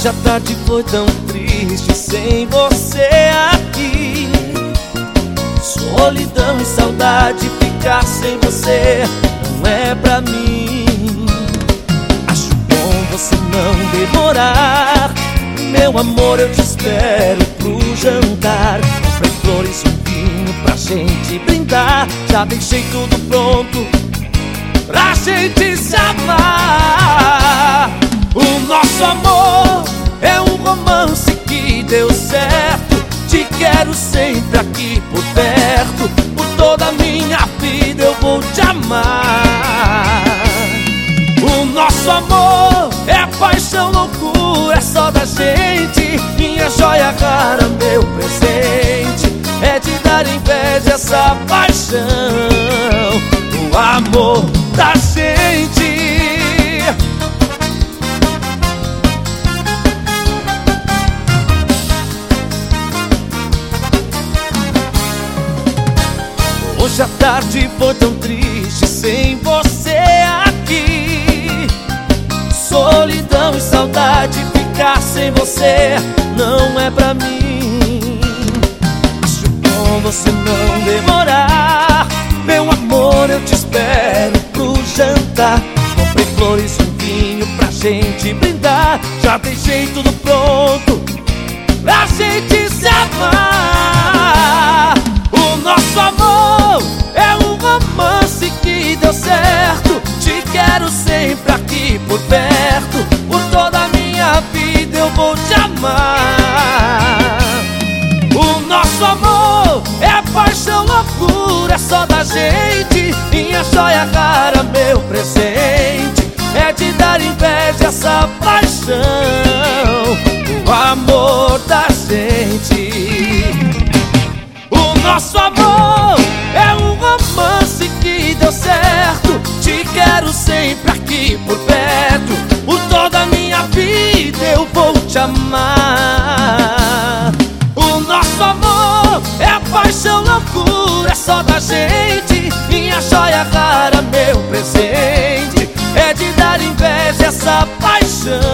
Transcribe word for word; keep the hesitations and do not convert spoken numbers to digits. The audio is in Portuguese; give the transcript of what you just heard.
Hoje a tarde foi tão triste sem você aqui. Solidão e saudade, ficar sem você não é pra mim. Acho bom você não demorar. Meu amor, eu te espero pro jantar. Comprei flores e um vinho pra gente brindar. Já deixei tudo pronto pra gente se amar. O nosso amor é um romance que deu certo. Te quero sempre aqui por perto. Por toda a minha vida eu vou te amar. O nosso amor é paixão, loucura, é só da gente. Minha joia rara, meu presente, é de dar inveja essa paixão. O amor da gente. Hoje a tarde foi tão triste sem você aqui. Solidão e saudade, ficar sem você não é pra mim. Acho bom você não demorar. Meu amor, eu te espero pro jantar. Comprei flores e um vinho pra gente brindar. Já deixei tudo pronto pra gente se amar. O nosso amor é um romance que deu certo. Te quero sempre aqui por perto. Por toda a minha vida eu vou te amar. O nosso amor é paixão, loucura, é só da gente. Minha joia rara, meu presente, é de dar inveja essa paixão. O amor da gente. O nosso amor é um romance que deu certo. Te quero sempre aqui por perto. Por toda a minha vida eu vou te amar. O nosso amor é paixão, loucura, é só da gente. Minha joia rara, meu presente, é de dar inveja essa paixão.